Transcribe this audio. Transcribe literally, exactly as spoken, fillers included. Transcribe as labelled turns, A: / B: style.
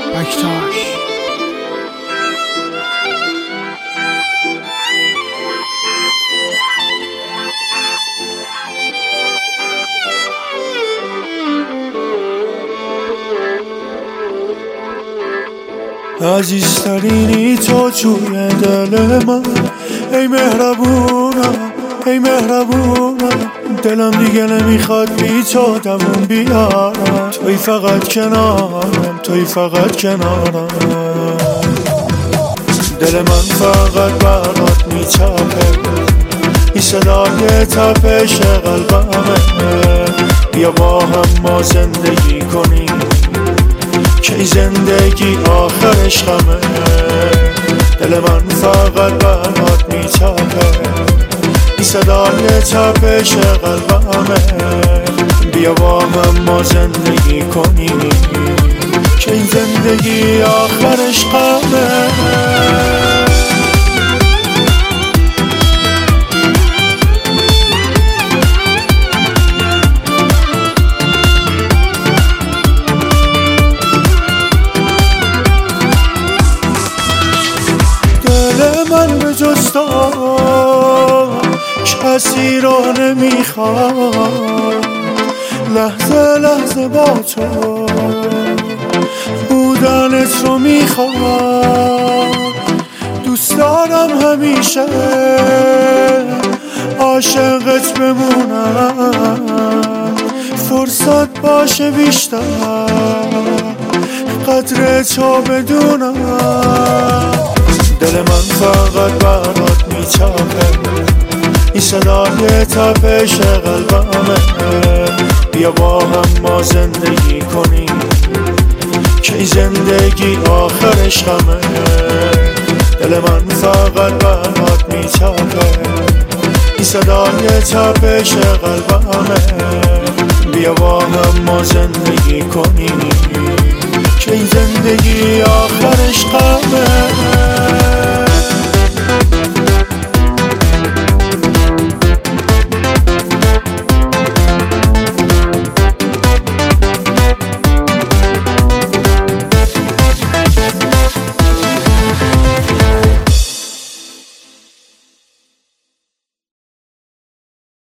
A: بکتاش
B: عزیزترینی تو توی دل من، ای مهربونم ای مهربونم. دلم دیگه نمیخواد بی تو دووم بیارم، توی فقط کنارم توی فقط کنارم. دل من فقط برات میچپه، این صدای تپش قلبمه. بیا با هم ما زندگی کنیم که این زندگی آخرش غمه. دل من فقط برات میچپه، این صدای تپش قلبمه. بیا با هم ما زندگی کنیم که این زندگی آخرش غمه. من به جز تو کسی رو نمیخوام، لحظه لحظه با تو بودنت رو میخوام. دوست دارم همیشه عاشقت بمونم، فرصت باشه بیشتر قدر تو بدونم. دل من فقط برات میچپه، این صدای تپش قلبمه. بیا با هم ما زندگی کنیم که این زندگی آخرش غمه. دل من فقط برات میچپه، این صدای تپش قلبمه. بیا با هم ما زندگی کنیم که این زندگی آخرش غمه.